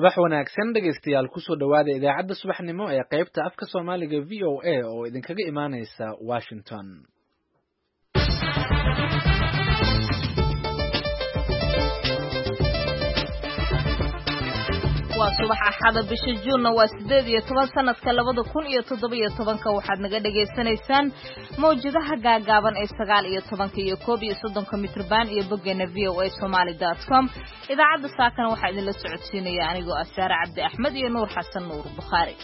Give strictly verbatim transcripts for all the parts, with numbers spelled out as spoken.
subax wanaagsan dhegaystayaal kusoo dhawaada idaacadda subaxnimo ee qaybta afka Soomaaliga V O A oo idinkaga imaaneysa Washington. waa subax axada bisha Juun waa sideed iyo toban sanadka labada kun iyo toddoba iyo tobanka waxaad naga dhageysanaysaan mawjadaha gaagaaban ee sagaal iyo tobanka iyo koob iyo soddonka mitrban iyo boggeena v o a somali dot com. idaacadda saakana waxaa idinla socodsiinaya anigoo ah Saara Cabdi Axmed iyo Nuur Xasan Nuur Bukhari.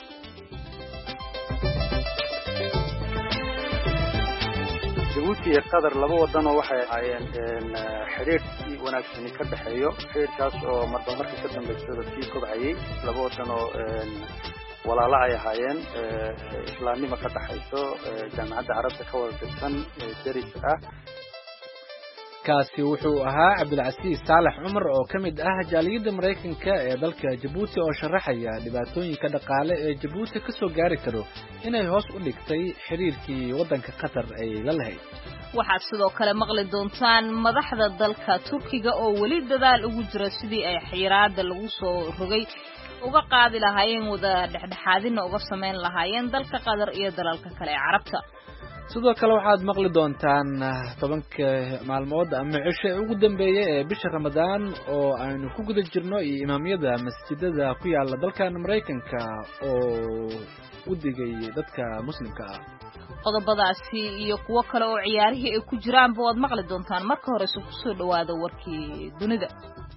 Djibouti iyo Qatar laba wadan oo waxay ahaayeen xiriir wanaagsan ka dhaxeeyo xiriirkaas oo marba marka ka dambeysay sii kobcayay laba wadan oo walaalo ay ahaayeen islaamnimo ka dhaxayso jaamacadda carabta ka wada tirsan daris ah. kaasi wuxuu ahaa Cabdilcasiis Saalax Cumar oo kamid ah jaaliyada Mareykanka ee dalka Djibouti oo sharaxaya dhibaatooyinka dhaqaale ee Djibouti ka soo gaari karo inay hoos u dhigtay xiriirkii wadanka Qatar ay la lahayd. waxaad sidoo kale maqli doontaan madaxda dalka Turkiga oo weli dadaal ugu jira sidii ay xiraada lagu soo rogay uga qaadi lahaayeen wada dhexdhexaadina uga sameyn lahaayeen dalka Qatar iyo dalalka kale ee Carabta. sidoo kale waxaad maqli doontaan tobanka maalmood ama cisho ugu dambeeyay ee bisha Ramadaan oo aynu ku guda jirno iyo imaamyada masjidada ku yaala dalkan Mareykanka oo u digay dadka muslimka ah. qodobadaasi iyo kuwo kale oo ciyaarihii ay ku jiraan baad maqli doontaan marka hore soo soo dhawaada warkii dunida.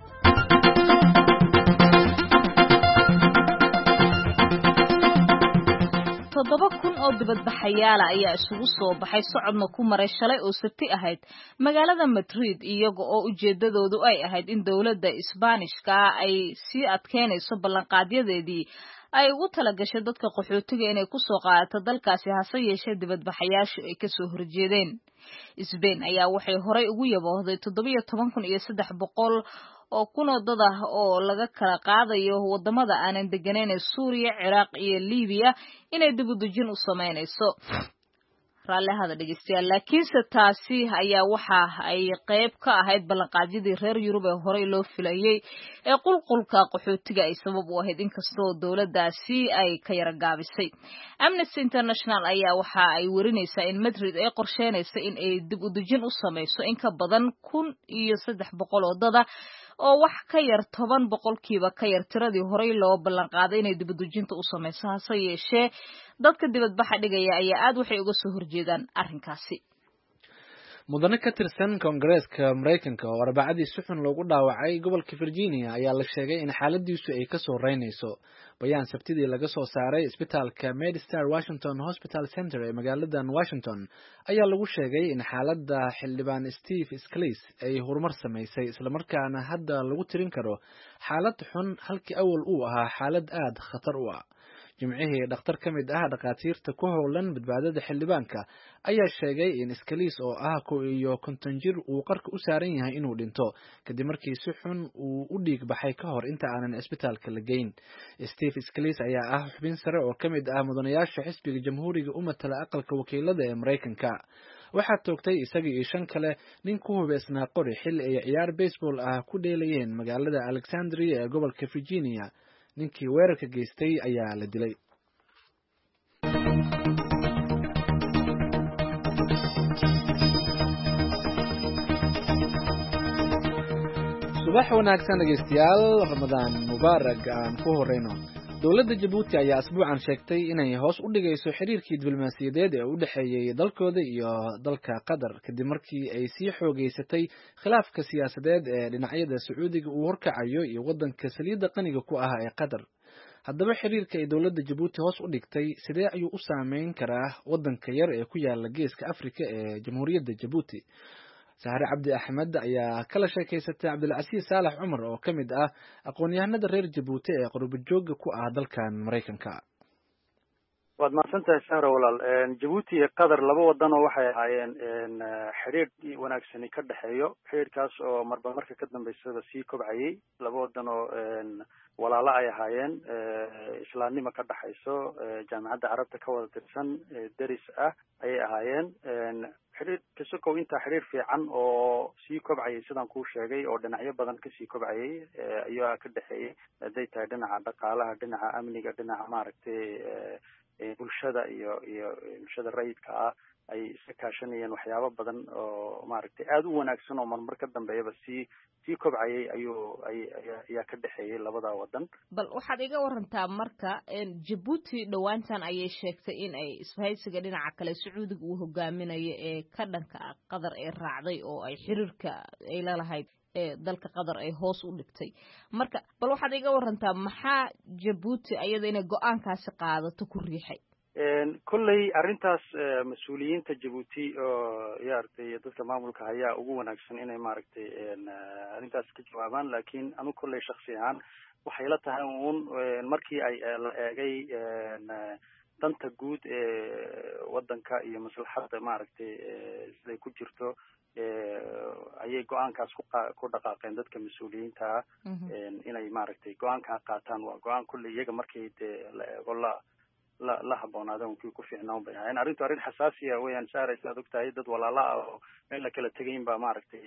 toddoba kun oo dibadbaxayaal ayaa isugu soo baxay socodna ku maray shalay oo sabti ahayd magaalada Madrid iyaga oo ujeedadoodu ay ahayd in dawladda Isbaanishka ay sii adkeynayso ballanqaadyadeedii ay ugu talagashay dadka qaxootiga inay ku soo qaadato dalkaasi hase yeeshee dibadbaxayaashu ay ka soo horjeedeen. Spain ayaa waxay horay ugu yaboohday toddoba iyo toban kun iyo saddex boqol oo kunoo dad ah oo laga kala qaadayo wadamada aanan deganeyn ee Suuriya, Ciraaq iyo Liibiya inay dib u dejin u sameynayso. raallahada dhegeystayaal laakiinse taasi ayaa waxa ay qayb ka ahayd ballanqaadyadii reer Yurub ee horay loo filayay ee qulqulka qaxootiga ay sabab u ahayd inkastoo dawladdaasi ay ka yara gaabisay. Amnesty International ayaa waxa ay warinaysaa in Madrid ay qorsheynayso in ay dib u dejin u sameyso in ka badan kun iyo saddex boqol oo dad oo wax ka yar toban boqolkiiba ka yar tiradii horay loo ballan qaaday inay dib u dejinta u sameyso hase yeeshee dadka dibadbaxa dhigaya ayaa aad waxay uga soo horjeedaan arrinkaasi. mudane ka tirsan Koongareeska Mareykanka oo Arbacadii si xun loogu dhaawacay gobolka Virginia ayaa la sheegay in xaaladiisu ay ka soo reynayso. bayaan sabtidii laga soo saaray isbitaalka MedStar Washington Hospital Center ee magaalada Washington ayaa lagu sheegay in xaaladda xildhibaan Steve Scalise ay horumar sameysay isla markaana hadda lagu tirin karo xaalad xun halkii awal uu ahaa xaalad aad khatar u ah. jimcihii dhakhtar ka mid ah dhaqaatiirta ku howlan badbaadada xildhibaanka ayaa sheegay in Scalise oo ah ko iyo konton jir uu qarka u saaran yahay inuu dhinto kadib markii si xun uu u dhiig baxay ka hor inta aanan isbitaalka la geyn. Steve Scalise ayaa ah xubin sare oo ka mid ah mudanayaasha xisbiga jamhuuriga u matala aqalka wakiilada ee Mareykanka. waxaa toogtay isaga iyo shan kale nin ku hubeysnaa qori xilli ay ciyaar baseball ah ku dheelayeen magaalada Alexandria ee gobolka Virginia. ninkii weerarka geystay ayaa la dilay. subax wanaagsan dhegeystayaal, Ramadaan mubaarak aan ku horeyno. dawladda Djibouti ayaa asbuucan sheegtay inay hoos u dhigayso xiriirkii diblomaasiyadeed ee u dhaxeeyay dalkooda iyo dalka Qatar kadib markii ay sii xoogeysatay khilaafka siyaasadeed ee dhinacyada Sacuudiga uu horkacayo iyo wadanka saliidda qaniga ku ah ee Qatar. haddaba xiriirka ay dawladda Djibouti hoos u dhigtay sidee ayuu u saameyn karaa wadanka yar ee ku yaala geeska Afrika ee Jamhuuriyadda Djibouti? Saare Cabdi Axmed ayaa kala sheekaysatay Cabdilcasiis Saalax Cumar oo kamid ah aqoon-yahanada reer Djibouti ee qurbo jooga ku ah dalkan Mareykanka. waad mahadsantahay Saara walaal. Djibouti iyo Qatar laba wadan oo waxay ahaayeen xiriir wanaagsan ka dhaxeeyo xiriirkaas oo marba marka ka dambeysay sii kobcayay laba wadan oo walaalo ay ahaayeen islaamnimo ka dhaxayso jaamacadda carabta ka wada tirsan daris ah ayay ahaayeen. xiriir kasokow intaa xiriir fiican oo sii kobcayay sidaan kuu sheegay oo dhinacyo badan kasii kobcayay ayaa ka dhexeeyay hadday tahay dhinaca dhaqaalaha, dhinaca amniga, dhinaca maaragtay bulshada iyo iyo bulshada rayidka ah ay iska kaashanayeen waxyaabo badan oo maaragtay aada u wanaagsan oo marmar ka dambeeyaba sii sii kobcayay ayuu ay ayaa ka dhexeeyay labada wadan. bal waxaad iga warantaa marka Djibouti dhawaantan ayay sheegtay in ay isbahaysiga dhinaca kale Sacuudiga uu hogaaminayo ee ka dhanka ah Qatar ee raacday oo ay xiriirka ay la lahayd ee dalka Qatar ay hoos u dhigtay. marka bal waxaad iga warantaa maxaa Djibouti ayada inay go'aankaasi qaadato ku riixay? kolley arrintaas mas-uuliyiinta Djibouti oo yaartay dadka maamulka hayaa ugu wanaagsan inay maaragtay arrintaas ka jawaabaan, laakiin anu kolley shakhsi ahaan waxay la tahay uun markii ay la eegay danta guud ee wadanka iyo maslaxadda maaragtay siday ku jirto ayay go-aankaas ku ku dhaqaaqeen dadka mas-uuliyiinta ah inay maaragtay go-aankaa qaataan. waa go-aan kolley iyaga markii dee la eego la la la habboonaadeen kii ku fiicnaan bay ahaayeen. arrintu arrin xasaasiya weeyaan saaray sidaad ogtahay dad walaala ah oo meel la kala tegayin baa maaragtay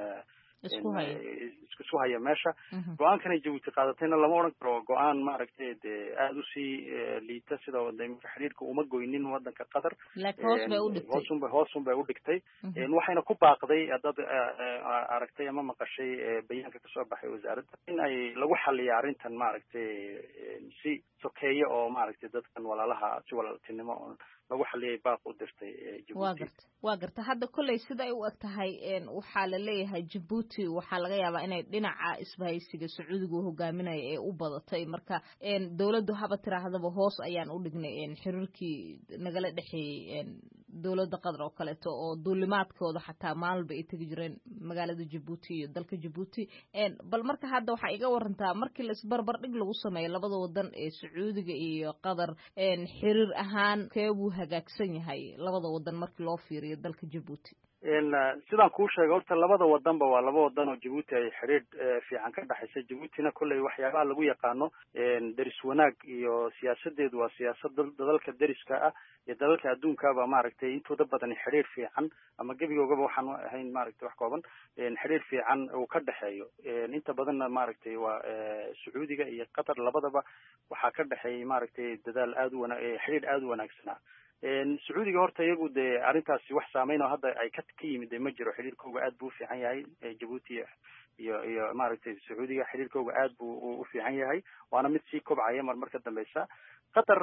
isku haya isku haya meesha. go-aankan ay Djibouti qaadatayna lama odhan karo go-aan maaragtay dee aada usii liita sida wadamada xiriirka uma goynin wadanka Qatar, laakiin hoos bay u dhigtay hoosun bay hoosun bay u dhigtay waxayna ku baaqday dad aragtay ama maqashay bayaanka kasoo baxay wasaaradda in ay lagu xaliyo arrintan maaragtay si sokeeye oo maaragtay dadkan walaalaha si walaaltinimo lagu xaliyay baaq u dirtay Djibouti. waa garta waa garta hadda kolley sida ay u eg tahay waxaa la leeyahay Djibouti waxaa laga yaabaa inay dhinaca isbahaysiga Sacuudiga uu hogaaminayo ee u badatay, marka dawladdu haba tiraahdaba hoos ayaan u dhignay xiriirkii nagala dhexeeyay dawladda Qatar oo kaleeto oo duulimaadkooda xataa maalba ay tegi jireen magaalada Djibouti iyo dalka Djibouti. bal marka hadda waxaa iga warantaa markii la isbarbar dhig lagu sameeyo labada wadan ee Sacuudiga iyo Qatar xiriir ahaan keebuu hagaagsan yahay labada wadan markii loo fiiriyo dalka Djibouti? sidaan kuu sheegay horta labada wadanba waa laba wadan oo Djibouti ay xiriir fiican ka dhaxaysa. Djiboutina kolley waxyaabaha lagu yaqaano deris wanaag iyo siyaasadeedu waa siyaasad dalalka deriska ah iyo dalalka adduunkaaba maaragtay intooda badan xiriir fiican ama gebigoogaba waxaan ahayn maaragtay wax kooban xiriir fiican uu ka dhaxeeyo. inta badanna maaragtay waa Sacuudiga iyo Qatar labadaba waxaa ka dhaxeeyay maaragtay dadaal aada u wanaag xiriir aada u wanaagsanaa. Sacuudiga horta iyagu dee arrintaasi wax saameyn oo hadda ay ka ka yimid ma jiro, xiriirkooga aad buu u fiican yahay. Djibouti iyo iyo maaragtay Sacuudiga xiriirkooga aad buu u fiican yahay waana mid sii kobcaya mar marka dambeysa. Qatar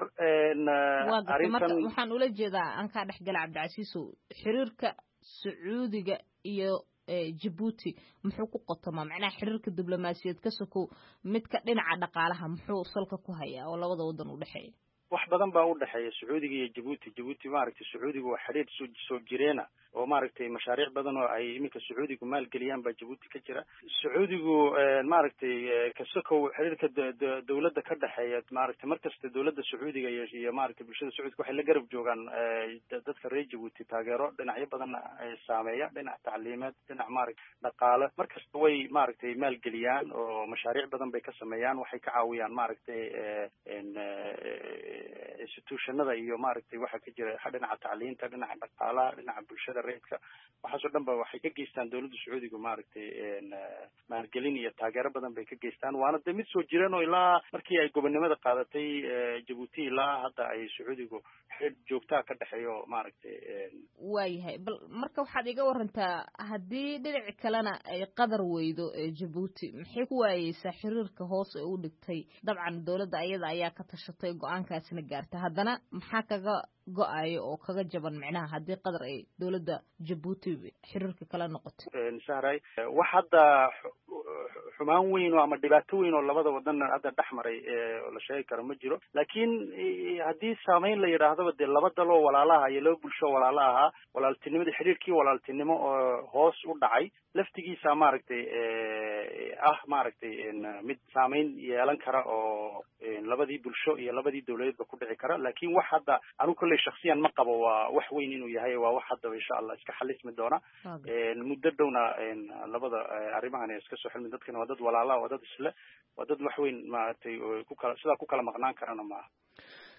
arrintan waxaan ula jeedaa aan ka dhexgala Cabdicasiisow xiriirka Sacuudiga iyo Djibouti muxuu ku qotomaa macnaha xiriirka diblomaasiyad ka sokow midka dhinaca dhaqaalaha muxuu salka ku hayaa oo labada wadan u dhaxeeya? wax badan baa u dhaxeeya Sacuudiga iyo Djibouti. Djibouti maaragtay Sacuudiga waa xiriir soo jireena oo maaragtay mashaariic badan oo ay iminka Sacuudigu maalgeliyaan baa Djibouti ka jira. Sacuudigu maaragtay kasokow xiriirka dawladda ka dhaxeeya maaragtay markasta dawladda Sacuudiga iyo iyo maaragtay bulshada Sacuudiga waxay la garab joogaan dadka reer Djibouti taageero dhinacyo badan saameeya, dhinac tacliimeed, dhinac maaragtay dhaqaale. markasta way maaragtay maalgeliyaan oo mashaariic badan bay ka sameeyaan, waxay ka caawiyaan maaragtay institutionada iyo maaragtay waxa ka jira dhinaca tacliinta, dhinaca dhaqaalaha, dhinaca bulshada reedka, waxaasoo dhan ba waxay ka geystaan dawladda Sacuudiga maaragtay maalgelin iyo taageero badan bay ka geystaan. waana de mid soo jireen oo ilaa markii ay gobonimada qaadatay Djibouti ilaa hadda ay Sacuudigu xiriir joogtaa ka dhexeeyo maaragtay. waayahay bal marka waxaad iga warantaa haddii dhinaci kalena ay Qatar weydo Djibouti maxay ku waayeysaa xiriirka hoos ee u dhigtay? dabcan dawladda ayada ayaa ka tashatay go-aankaasina gaartay, haddana maxaa kaga go-ayo oo kaga jaban micnaha haddii Qatar ay dawladda Djibouti xiriirka kala noqoto? sahray wax hadda xumaan weyn oo ama dhibaato weyn oo labada wadan hadda dhexmaray oo la sheegi karo ma jiro, laakiin haddii saameyn la yidhaahdaba dee laba daloo walaalaha iyo laba bulsho walaalaha walaaltinimada xiriirkii walaaltinimo oo hoos u dhacay laftigiisa maaragtay ah maaragtay mid saameyn yeelan kara oo labadii bulsho iyo labadii dawladeedba ku dhici kara. laakiin wax hadda anu kolley shakhsiyan ma qabo waa wax weyn inuu yahay, waa wax haddaba insha allah iska xalismi doona muddo dhowna labada arrimahan iska soo xilmi. dadkana waa dad walaalaha, waa dad isle, waa dad wax weyn maaragtay ku kala sidaa ku kala maqnaan karana maaha.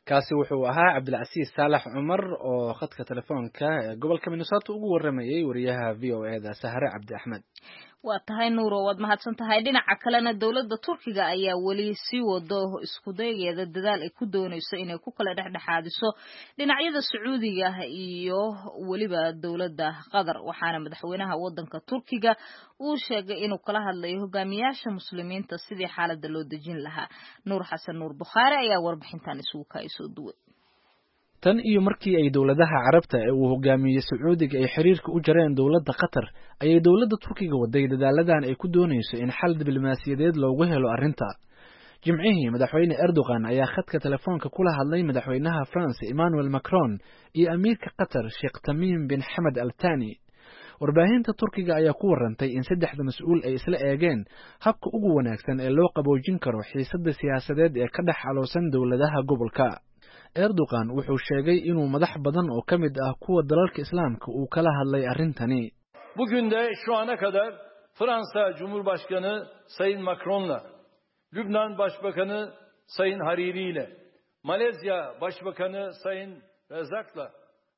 kaasi wuxuu ahaa cabdilcasiis saalax cumar oo khadka telefoonka ee gobolka minnesota ugu waramayay wariyaha v o e da sahre cabdi axmed. waa tahay nuuro waad mahadsan tahay. dhinaca kalena dowladda turkiga ayaa weli sii wado isku dayeeda dadaal ay ku doonayso inay ku kala dhexdhexaadiso dhinacyada sacuudiga iyo weliba dowladda qatar, waxaana madaxweynaha wadanka turkiga uu sheegay inuu kala hadlayo hogaamiyaasha muslimiinta sidii xaaladda loo dejin lahaa. nuur xasan nuur bukhaari ayaa warbixintan isugu kaasoo duway. tan iyo markii ay dowladaha carabta ee uu hogaamiyey sacuudiga ay xiriirka u jareen dowladda qatar ayay dowladda turkiga waday dadaaladan ay ku doonayso in xal diblomaasiyadeed loogu helo arrinta. jimcihii madaxweyne erdogan ayaa khadka telefoonka kula hadlay madaxweynaha France Emmanuel Macron iyo amiirka qatar Sheikh Tamim bin Hamad Al Thani. warbaahinta turkiga ayaa ku warantay in saddexda mas-uul ay isla eegeen habka ugu wanaagsan ee loo qaboojin karo xiisadda siyaasadeed ee ka dhex aloosan dowladaha gobolka. Erdogan wuxuu sheegay inuu madax badan oo ka mid ah kuwa dalalka islaamka uu kala hadlay arrintani. Bugün de şu ana kadar Fransa Cumhurbaşkanı Sayın Macron'la, Lübnan Başbakanı Sayın Hariri ile, Malezya Başbakanı Sayın Razak'la,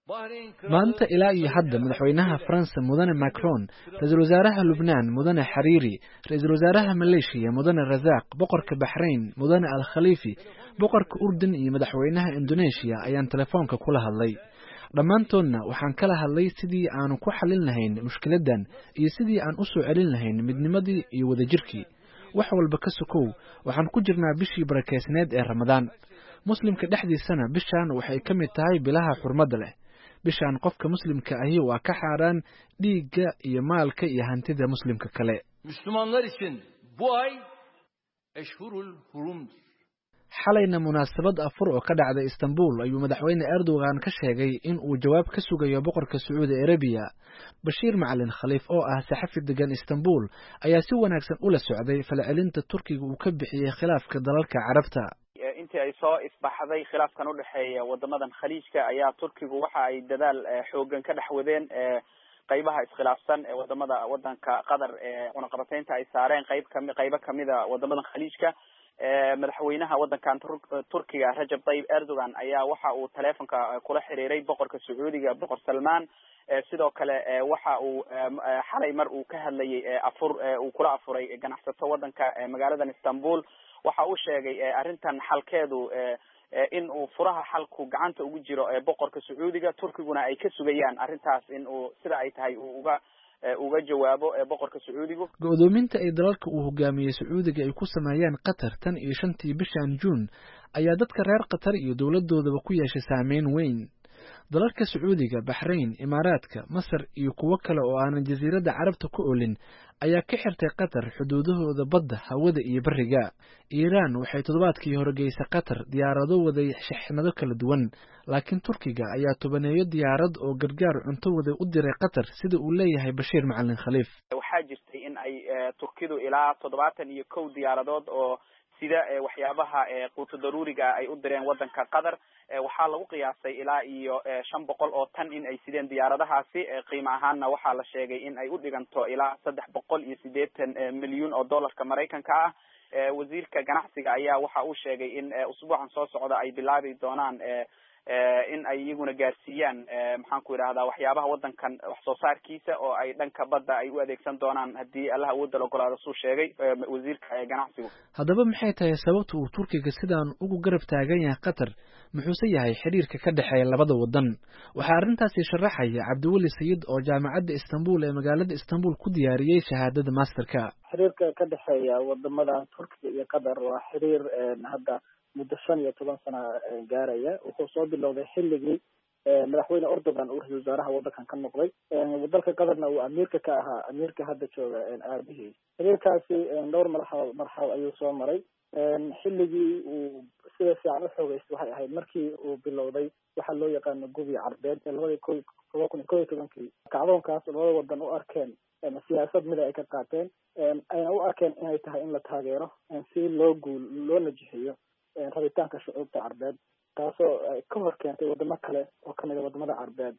maanta ilaa iyo hadda madaxweynaha France mudane Macron, ra-iisul wasaaraha Lubnaan mudane Hariri, ra-iisul wasaaraha Malaysia mudane Razak, boqorka Bahrain mudane Al Khalifi, boqorka Urdun iyo madaxweynaha Indonesia ayaan telefoonka kula hadlay. dhammaantoodna waxaan kala hadlay sidii aanu ku xalin lahayn mushkiladan iyo sidii aan u soo celin lahayn midnimadii iyo wadajirkii. wax walba ka sokow waxaan ku jirnaa bishii barakeysneed ee Ramadaan. muslimka dhexdiisana bishaan waxay ka mid tahay bilaha xurmada leh. bishaan qofka muslimka ahi waa ka xaaraan dhiigga iyo maalka iyo hantida muslimka kale. Müslümanlar için bu ay eşhurul hurumdur. xalayna munaasabad afur oo ka dhacday Istanbul ayuu madaxweyne Erdogan ka sheegay in uu jawaab ka sugayo boqorka Sacuudi Arabiya. Bashiir Macalin Khaliif oo ah saxafi degan Istanbul ayaa si wanaagsan ula socday falcelinta Turkiga uu ka bixiyay khilaafka dalalka Carabta. intii ay soo isbaxday khilaafkan u dhaxeeya wadamadan khaliijka ayaa Turkigu waxa ay dadaal xoogan ka dhaxwadeen qaybaha iskhilaafsan ee wadamada wadanka Qatar ee cunaqabataynta ay saareen qayb kamid qaybo kamida wadamadan khaliijka. madaxweynaha wadankan Turkiga Rajab Tayyip Erdogan ayaa waxa uu teleefanka kula xiriiray boqorka Sacuudiga boqor Salman. sidoo kale waxa uu xalay mar uu ka hadlayay afur uu kula afuray ganacsato wadanka magaaladan Istanbul. waxa uu sheegay arrintan xalkeedu in uu furaha xalku gacanta ugu jiro boqorka Sacuudiga, Turkiguna ay ka sugayaan arrintaas in uu sida ay tahay uu uga uga jawaabo boqorka Sacuudigu. go'doominta ay dalalka uu hogaamiyey Sacuudiga ay ku sameeyeen Qatar tan iyo shantii bishan June ayaa dadka reer Qatar iyo dowladoodaba ku yeeshay saameyn weyn. dalalka Sacuudiga, Bahrain, Imaaraadka, Masar iyo kuwo kale oo aan jasiiradda Carabta ku oolin ayaa ka xirtay Qatar xuduudahooda badda, hawada iyo bariga. Iiraan waxay toddobaadkii hore geysay Qatar diyaarado waday shixnado kala duwan, laakiin Turkiga ayaa tobaneeyo diyaarad oo gargaar cunto waday u diray Qatar sida uu leeyahay Bashiir Macalin Khaliif. waxaa jirtay in ay Turkidu ilaa toddobaatan iyo kow diyaaradood oo sida waxyaabaha quuto daruuriga ay u direen wadanka Qatar. waxaa lagu qiyaasay ilaa iyo shan boqol oo tan in ay sideen diyaaradahaasi. qiimo ahaanna waxaa la sheegay in ay u dhiganto ilaa saddex boqol iyo siddeetan milyan oo dollarka Mareykanka ah. wasiirka ganacsiga ayaa waxa uu sheegay in usbuucan soo socda ay bilaabi doonaan in ay iyaguna gaarsiiyaan maxaan ku idhahdaa waxyaabaha wadankan wax soo saarkiisa oo ay dhanka badda ay u adeegsan doonaan haddii Allah awoodda la ogolaado suu sheegay wasiirka ganacsigu. haddaba maxay tahay sababta uu Turkiga sidaan ugu garab taagan yahay Qatar? muxuuse yahay xiriirka ka dhexeeya labada wadan? waxaa arrintaasi sharaxaya Cabdiweli Sayid oo jaamacadda Istanbul ee magaalada Istanbul ku diyaariyay shahaadada masterka. xiriirka ka dhexeeya wadamada Turkiga iyo Qatar waa xiriir hadda muddo shan iyo toban sano gaaraya. wuxuu soo bilowday xilligii madaxweyne Erdogan uu ra-iisul wasaaraha wadankan ka noqday. dalka Qatarna uu amiirka ka ahaa amiirka hadda jooga aabihii. xiriirkaasi dhowr marxalad marxalad ayuu soo maray. xilligii uu sida fiican u xoogeystay waxay ahayd markii uu bilowday waxa loo yaqaano gubi carbeed ee labada kun iyo kow iyo tobankii. kacdoonkaas labada wadan u arkeen siyaasad mid ay ka qaateen, ayna u arkeen inay tahay in la taageero si loo guul loo najixiyo rabitaanka shucuubta carbeed, taasoo ka hor keentay wadamo kale oo kamid a wadamada carbeed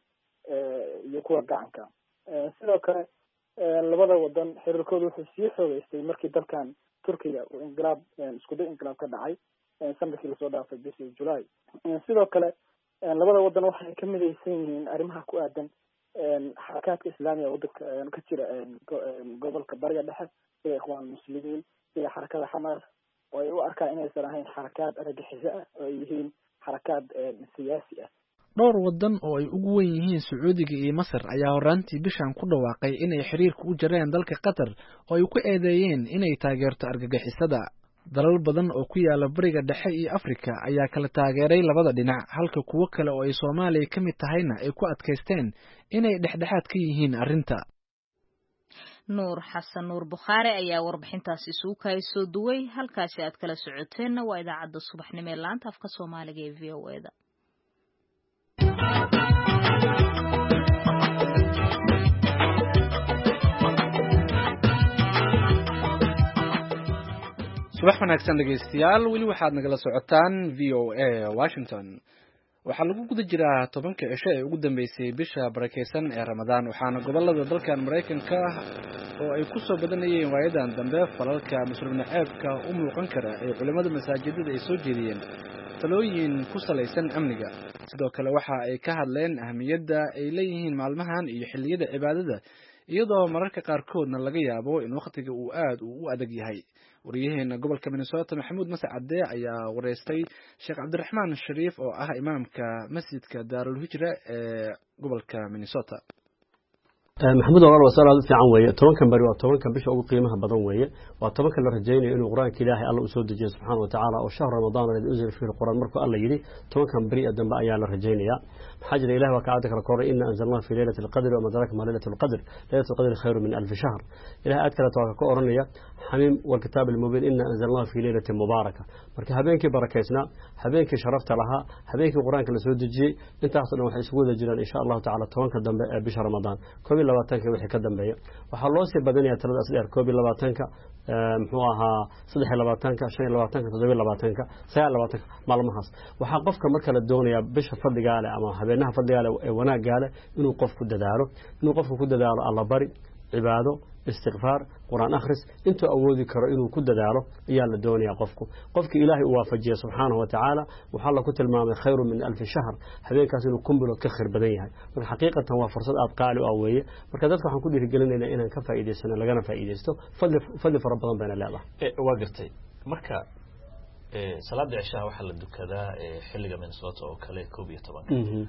iyo kuwa gacanka. sidoo kale labada wadan xiriirkooda wuxuu sii xoogeystay markii dalkan Turkiga uu inqilaab isku day inqilaab ka dhacay. sanadkii lasoo dhaafay bishii July. Sidoo kale labada wadan waxay ka midaysan yihiin arrimaha ku aadan xarakaadka islaamiga wadanka ka jira gobolka bariga dhexe sida ikhwaan muslimiin sida xarakada Xamaas oo ay u arkaan inaysan ahayn xarakaad argagixiso ah oo ay yihiin xarakaad siyaasi ah. dhowr wadan oo ay ugu weyn yihiin Sacuudiga iyo Masar ayaa horaantii bishan ku dhawaaqay inay xiriirka u jareen dalka Qatar oo ay ku eedeeyeen inay taageerto argagixisada. dalal badan oo ku yaala bariga dhexe iyo Afrika ayaa kala taageeray labada dhinac halka kuwo kale oo ay Soomaaliya ka mid tahayna ay ku adkaysteen inay dhexdhexaad ka yihiin arrinta. Nuur Xasan Nuur Bukhaari ayaa warbixintaasi isugu kaysoo duway halkaasi aad kala socoteenna waa idaacadda subaxnimo ee laanta afka Soomaaliga ee V O A da. subax wanaagsan dhegeystayaal weli waxaad nagala socotaan V O A Washington. waxaa lagu guda jiraa tobanka cisho ee ugu dambeysay bisha barakeysan ee Ramadaan waxaana gobolada dalkan Mareykanka oo ay ku soo badanayeen waayadan dambe falalka muslim naceebka u muuqan kara ee culimada masaajidada ay soo jeediyeen talooyin ku salaysan amniga. sidoo kale waxa ay ka hadleen ahmiyadda ay leeyihiin maalmahan iyo xilliyada cibaadada iyadoo mararka qaarkoodna laga yaabo in waqtiga uu aad u adag yahay. wariyaheena gobolka Minnesota Maxamuud Mascade ayaa wareystay Sheekh Cabdiraxmaan Shariif oo ah imaamka masjidka Daarul Hijra ee gobolka Minnesota. maxamuud walaal wasalaad fiican weeye tobankan bari waa tobankan bisha ugu qiimaha badan weeye waa tobankan la rajaynayo inuu quraanka Ilaahay Allah u soo dejiyo subhanahu wa ta'ala oo shahr Ramadan la unzil fihi quraan markuu Allah yiri tobankan bari adamba ayaa la rajaynaya maxaa jira Ilaahay waa ka cadka koray inna anzalnahu fi laylatil qadr wa madraka ma laylatul qadr laylatul qadr khayru min alf shahr Ilaahay aad kala tawaaka ka oranaya xamiim wal kitaab al mubin inna anzalnahu fi laylatin mubaaraka marka habeenkii barakeysna habeenkii sharafta lahaa habeenkii quraanka la soo dejiyay intaas oo waxay isugu wada jiraan insha Allah ta'ala tobanka dambe ee bisha Ramadan labaatanka wixii ka dambeeya waxa loo sii badanayaa tiradaas dheer koob iyo labaatanka muxuu ahaa saddex iyo labaatanka shan iyo labaatanka toddoba iyo labaatanka sagaal iyo labaatanka maalmahaas waxa qofka marka la doonayo bisha fadliga leh ama habeenaha fadliga leh ee wanaaga leh inuu qofku dadaalo inuu qofku ku dadaalo Allah bari cibaado istighfar quraan akhris intuu awoodi karo inuu ku dadaalo ayaa la doonayaa qofku qofka Ilaahay uu waafajiyo subhanahu wa ta'ala waxa la ku tilmaamay khayru min alf shahr habeenkaas inuu kumbulo ka khayr badan yahay marka xaqiiqatan waa fursad aad qaali ah weeye marka dadka waxaan ku dhiirigelinaynaa inaan ka faa'iideysano lagana faa'iideysto fadli fadli fara badan bayna leedahay waa gartay marka ee salaada cishaa waxa la dukadaa ee xilliga Minnesota oo kale koob iyo toban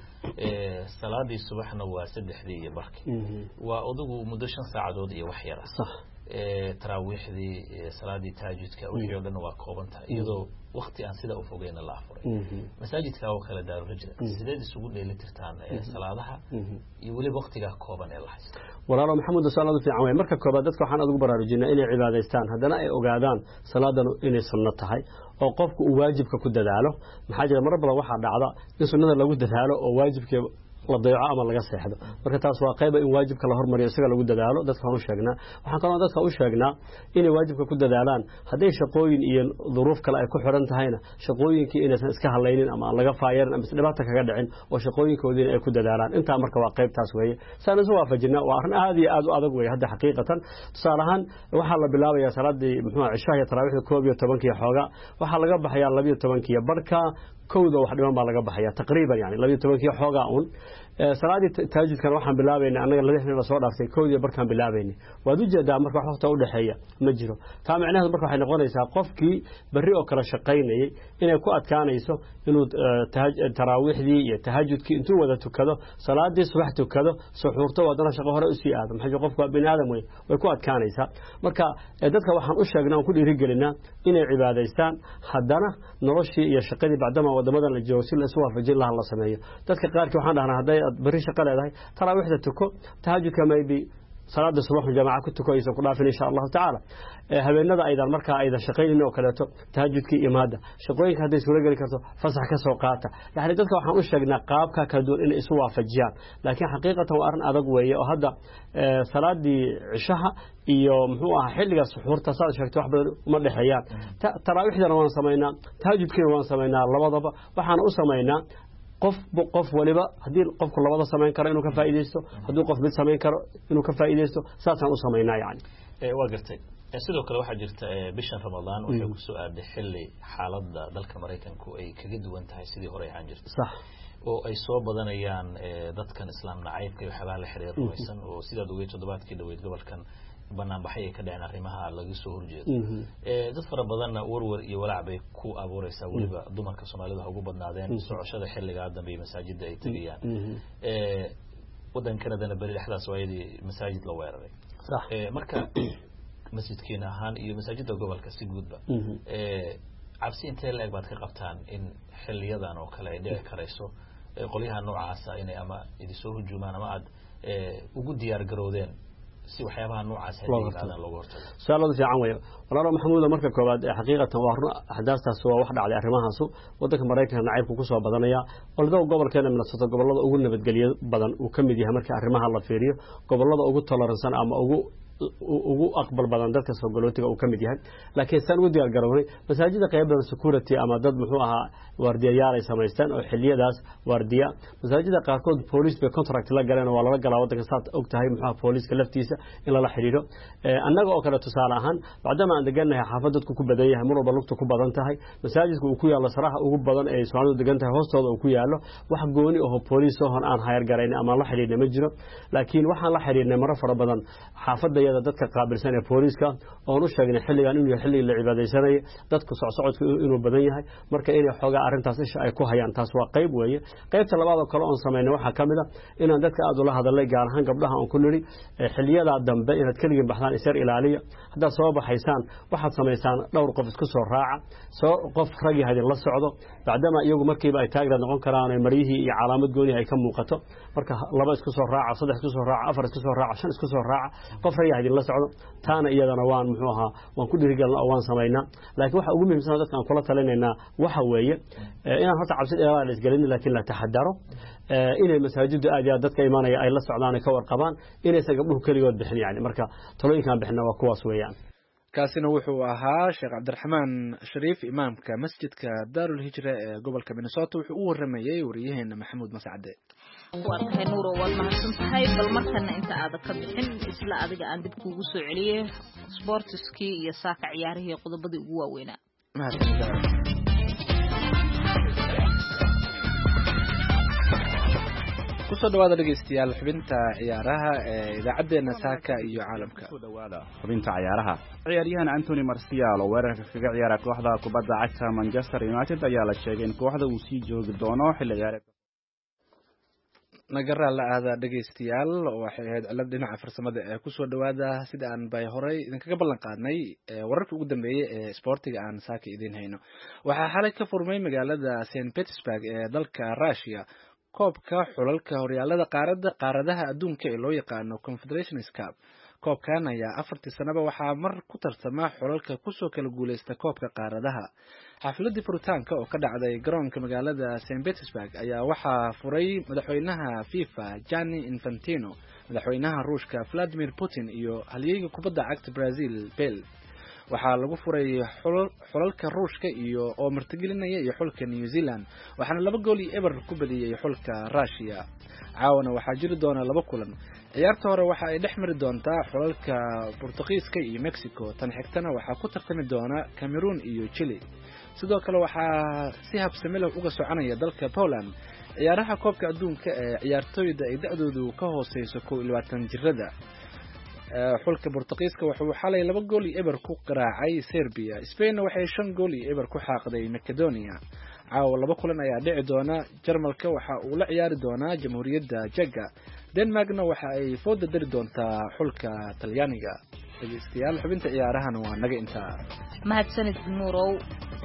ee salaadii subaxna waa saddexdii iyo barkii waa udugu muddo shan saacadood iyo wax yar ah ee taraawixdii salaadii taajudka wixii oo dhan waa kooban tahay iyadoo waqti aan sida u fogeyn la afuray masaajidka oo kale Daarul Hijra sideed isugu dheelitirtaan ee salaadaha iyo wali waqtiga kooban ee la haysto walaalo maxamuud salaadu fiican way marka koobaad dadka waxaan ugu baraarujinaa inay cibaadaystaan haddana ay ogaadaan salaadan inay sunno tahay oo qofku uu waajibka ku dadaalo maxaa jira mar badan waxa dhacda in sunnada lagu dadaalo oo waajibka la dayaco ama laga seexdo marka taas waa qayb in waajibka la hormariyo isaga lagu dadaalo dadka aan u sheegnaa waxaan kaloo dadka u sheegnaa inay waajibka ku dadaalaan haday shaqooyin iyo duruuf kale ay ku xiran tahayna shaqooyinkii inaysan iska halaynin ama laga faayeerin ama dhibaato kaga dhicin oo shaqooyinkoodina ay ku dadaalaan inta marka waa qaybtaas weeye saan isu waafajinaa waa arrin aad iyo aad u adag weeye hadda xaqiiqatan tusaalahan waxa la bilaabayaa salaadii muxuu cishaha iyo taraawixda koob iyo toban xooga waxa laga baxayaa laba iyo toban barka kowda wax dhiman baa laga baxaya taqriiban yani laba iyo toban xooga un salaadii taajudkan waxaan bilaabaynaa anaga lixdan la soo dhaaftay kowda barkaan bilaabaynay waad u jeedaa marka wax waqti u dhaxeeya ma jiro taa macnaheedu marka waxay noqonaysaa qofkii bari oo kala shaqaynayay inay ku adkaanayso inuu taraawixdii iyo tahajjudkii intuu wada tukado salaadii subax tukado suxuurto wadana shaqo hore u sii aado maxay qofku bini aadam way way ku adkaanaysaa marka dadka waxaan u sheegnaa oo ku dhiirigelinaa inay cibaadaystaan haddana noloshii iyo shaqadii bacdama wadamada la joogo si la isu waafajin lahaa la sameeyo dadka qaarkii waxaan dhahnaa haday bari shaqo leedahay taraawixda tuko tahajjudka maybe salaada subax jamaaca ku tukayso ku dhaafin insha Allah ta'ala habeenada aydan marka aydan shaqeynayno oo kaleeto tahajjudkii imaada shaqooyinka haday suura gali karto fasax ka soo qaata yaani dadka waxaan u sheegnaa qaabka kala duwan in isu waafajiyaan laakiin xaqiiqatan waa arrin adag weeye oo hadda salaadii cishaha iyo muxuu ahaa xilliga suxuurta saad sheegtay wax badan uma dhaxeeyaan taraawixdana waan sameeynaa tahajjudkii waan sameeynaa labadaba waxaan u sameeynaa qof qof waliba haddii qofku labada samayn karo inuu ka faa'iideysto hadduu qof mid samayn karo inuu ka faa'iideysto saasaan u samaynaa yani waa gartay sidoo kale waxaa jirta bishan ramadaan waxay ku soo aaday xilli xaaladda dalka Mareykanku ay kaga duwan tahay sidii hore aan jirtay sax oo ay soo badanayaan dadkan islaam nacaybka iyo waxyaalaha la xiriir rumaysan oo sidaad ugu toddobaadkii dhaweyd gobolkan banaan baxay ka dhaceen arrimaha laga soo horjeedo ee dad fara badan warwar iyo walaac bay ku abuuraysaa waliba dumarka Soomaalida ugu badnaadeen socoshada xilliga dambe masaajidda ay tagayaan ee wadan Kanada bari dhexdaas waayadii masaajid la weeraray sax ee marka masjidkeena ahaan iyo masaajidda gobolka si guudba ee cabsi intee la baad ka qabtaan in xilliyadan oo kale ay dhici karayso qolyaha noocaas ah inay ama idin soo hujuumaan ama aad ugu diyaar garoodeen si waxyaabaha noocaas ah ay looga hortago su'aalo fiican weeyo walaalo maxamuud marka koobaad xaqiiqatan waa run ahdaastas waa wax dhacday arrimahaas wadanka Mareykanka nacaybku ku soo badanaya oldow gobolkeena Minnesota gobolada ugu nabadgeliyo badan uu kamid yahay marka arrimaha la fiiriyo gobolada ugu toleransan ama ugu ugu aqbal badan dadka soo galootiga uu kamid yahay laakiin san ugu diyaar garownay masaajida qaybada security ama dad muxuu ahaa waardiyayaal ay sameystaan oo xilliyadaas waardiya masaajida qaarkood police bay contract la galeen oo la galaa wadanka saad og tahay muxuu police laftiisa in la xiriiro annaga oo kale tusaale ahaan bacdama aan deganahay xaafad dadku ku badan yahay marwalba lugta ku badan tahay masaajidku uu ku yaalo saraha ugu badan ee Soomaalidu degan tahay hoostooda uu ku yaalo wax gooni oo police oo aan hayr garayn ama la xiriirna ma jiro laakiin waxaan la xiriirnay mar fara badan xaafadda dadka qaabilsan ee booliska oo u sheegnay xilligan inuu xilli la cibaadeysanay dadku socodku inuu badan yahay marka inay xoga arintaas isha ay ku hayaan taas waa qayb weeye qaybta labaad oo kale oo sameeynay waxa kamid ah inaan dadka aad u la hadalay gaar ahaan gabdhaha aan ku niri xilliyada dambe inaad kaliya baxdaan isar ilaaliya hadda soo baxaysaan waxaad sameysaan dhowr qof isku soo raaca soo qof ragi hadin la socdo bacdama iyagu markiiba ay taageer noqon karaan mariyihii iyo calaamad gooni ay ka muuqato marka laba isku soo raaca saddex isku soo raaca afar isku soo raaca shan isku soo raaca qof ragi hadin la socdo taana iyadana waan muxuu ahaa waan ku dhirigalna oo waan sameeynaa laakiin waxa ugu muhiimsan dadka aan kula talinayna waxa weeye inaan horta cabsi dheeraad la isgalin laakiin la taxadaro inay masaajidda aad iyo dadka iimaanaya ay la socdaan ka warqabaan inaysan gabdhuhu kaligood bixin yani marka talooyinkan bixina waa kuwaas weeyaan kaasina wuxuu ahaa Sheekh Cabdiraxmaan Shariif imaamka masjidka Daarul Hijra ee gobolka Minnesota wuxuu u waramayay wariyaheena Maxamuud Mascade warka nuuro wad mahadsantahay bal markana inta aad ka bixin isla adiga aan dib kuugu soo celiyay sportski iyo saaka ciyaarihii qodobadii ugu waaweynaa kusoo dhawaada dhageystayaal xubinta ciyaaraha ee idaacadeena saaka iyo caalamka kusoo dhawaada xubinta ciyaaraha ciyaaryahan Anthony Martial oo weerarka kaga ciyaara kooxda kubadda cagta Manchester United ayaa la sheegay in kooxda uu sii joogi doono xilli ciyaareedka nagara la aada dhageystayaal waxay ahayd cilad dhinaca farsamada ee kusoo dhawaada sida aan bay horay idinkaga ballan qaadnay wararkii ugu dambeeyay ee sportiga aan saaka idin hayno waxaa xalay ka furmay magaalada Saint Petersburg ee dalka Russia koobka xulalka horyaalada qaarada qaaradaha adduunka ee loo yaqaano Confederations Cup koobkan ayaa afartii sanaba waxaa mar ku tarsama xulalka kusoo kala guuleysta koobka qaaradaha xafladii furitaanka oo ka dhacday garoonka magaalada Saint Petersburg ayaa waxaa furay madaxweynaha FIFA Gianni Infantino madaxweynaha Ruushka Vladimir Putin iyo halyeeyga kubadda cagta Brazil Pele waxaa lagu furay xulalka Ruushka iyo oo martigelinaya iyo xulka New Zealand waxaana laba gool iyo eber ku badiyay xulka Russia caawana waxaa jiri doona laba kulan ciyaarta hore waxa ay dhex mari doontaa xulalka Portugiiska iyo Mexico tan xigtana waxaa ku tartami doona Cameroon iyo Chile sidoo kale waxaa si habsami leh uga soconaya dalka Poland ciyaaraha koobka adduunka ee ciyaartooyda ay da'doodu ka hooseyso kow iyo labaatan jirada xulka Portugiiska wuxuu xalay laba gool iyo eber ku qaraacay Serbia Spain waxay shan gool iyo eber ku xaaqday Macedonia caawa laba kulan ayaa dhici doona Jarmalka waxa uu la ciyaari doonaa Jamhuuriyadda Czech Denmarkna waxa ay fooda dari doontaa xulka Talyaaniga dhageystayaal xubinta ciyaarahan waa naga inta mahadsanid nuurow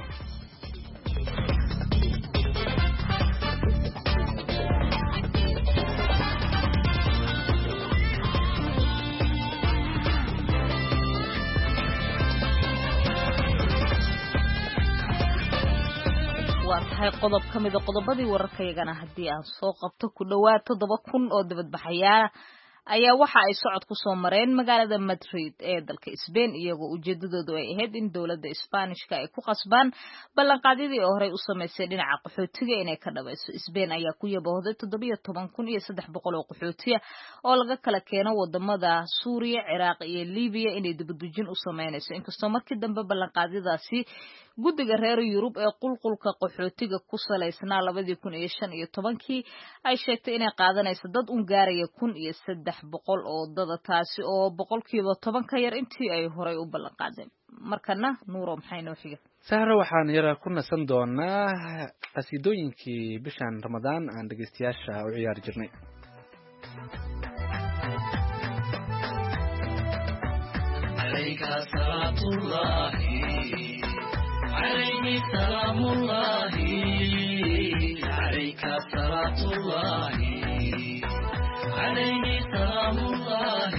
waxay qodob kamida qodobadii wararkaygana hadii aan soo qabto ku dhawaad toddoba kun oo dibadbaxayaal ayaa waxa ay socod ku soo mareen magaalada Madrid ee dalka Spain iyagoo ujeedadoodu ay ahayd in dawladda Isbaanishka ay ku qasbaan ballanqaadyadii hore u sameysay dhinaca qaxootiga inay ka dhabayso. Spain ayaa ku yaboohday toddoba iyo toban kun iyo saddex boqol oo qaxootiya oo laga kala keeno wadamada Suuriya, Ciraaq iyo Liibiya inay dibadujin u sameynayso, inkastoo markii dambe ballanqaadyadaasi guddiga reer Yurub ee qulqulka qaxootiga ku saleysnaa labadii kun iyo shan iyo tobankii ay sheegtay inay qaadanayso dad un gaaraya kun iyo saddex boqol oo dada, taasi oo boqolkiiba toban ka yar intii ay horay u ballanqaadeen. markana nuuro maxay noo xiga? sahra waxaan yara ku nasan doonaa qasiidooyinkii bishan Ramadaan aan dhageystayaasha u ciyaari jirnay. عليك صلاة الله عليه سلام الله عليك صلاة الله عليه سلام الله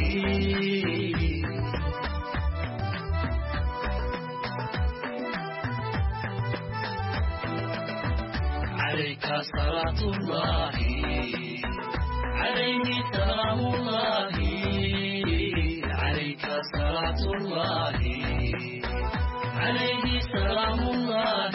عليك صلاة الله عليه سلام الله عليك صلاة الله عليه سلام الله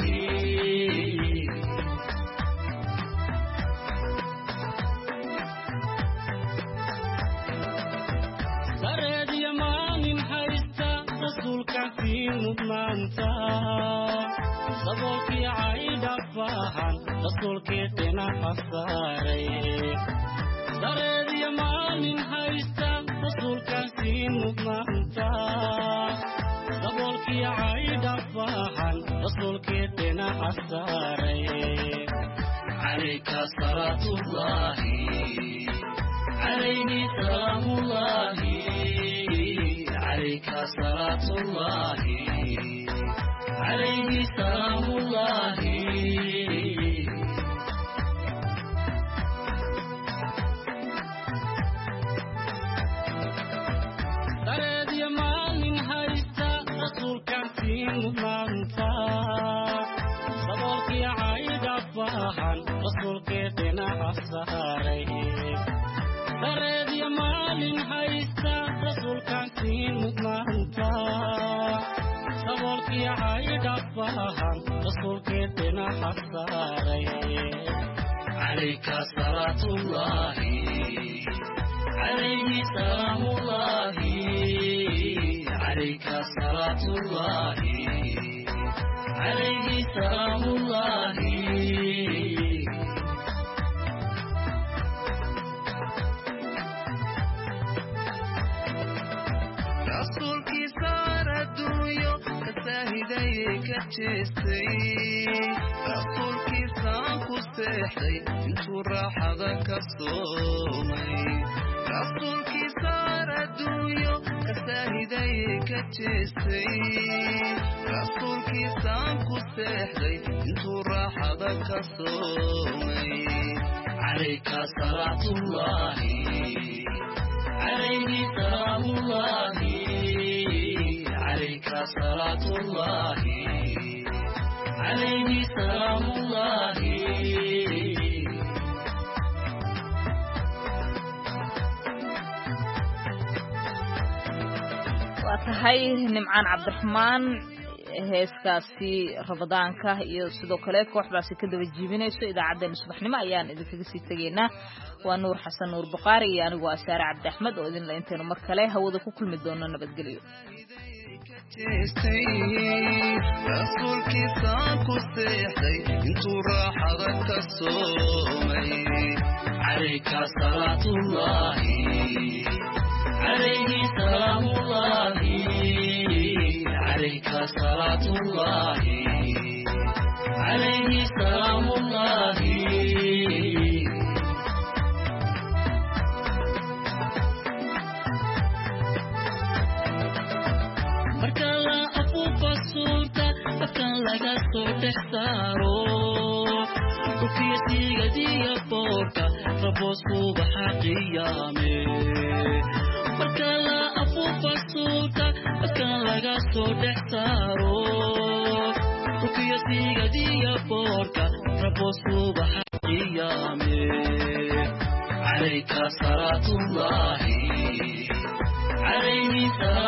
سرد يمان حيستا رسولك في مضمانتا صبوك عيد فاحا رسولك تنا حصاري سرد يمان حيستا رسولك في مضمانتا صبوك عيد فاحا رسولك تنا حصاري عليك صلاة الله عليه سلام الله عليك صلاة الله عليه سلام الله سرد يمان هايستا رسولك في مضمانتا صبوك عيد فاحا رسولك تنا حصاري سرد يمان هايستا رسولك في مضمانتا صبوك عيد فاحا رسولك تنا حصاري عليك صلاة الله عليه سلام الله عليك صلاة الله عليه سلام الله رسولك صار الدنيا كساهدي كتشيستي رسولك سانكو سيحي انتو راحة كالصومي رسولك صار الدنيا كساهدي كتشيستي رسولك سانكو سيحي انتو راحة كالصومي عليك صلاة الله عليه سلام الله عليك صلاة الله عليه سلام الله وatahay nimcaan cabdiraxmaan heeskaasi Ramadaanka iyo sidoo kale kooxdaasi ka daba jiibinayso idaacadeena subaxnimo ayaan idinkaga sii tageynaa. waa nuur xasan nuur buqaari iyo anigu waa saare cabdi axmed oo idin la inteenu mar kale hawada ku kulmi doono nabadgelyo. رسولك سانكو سيحي انتو راحة كالصومي عليك صلاة الله عليه سلام الله عليك صلاة الله عليه سلام الله akan laga soo dhexsaaro kufiyasiga diya boorka rabo subaxa qiyaame marka la afuufa suuta akan laga soo dhexsaaro kufiyasiga diya boorka rabo subaxa qiyaame عليك صلاة الله عليه صلاة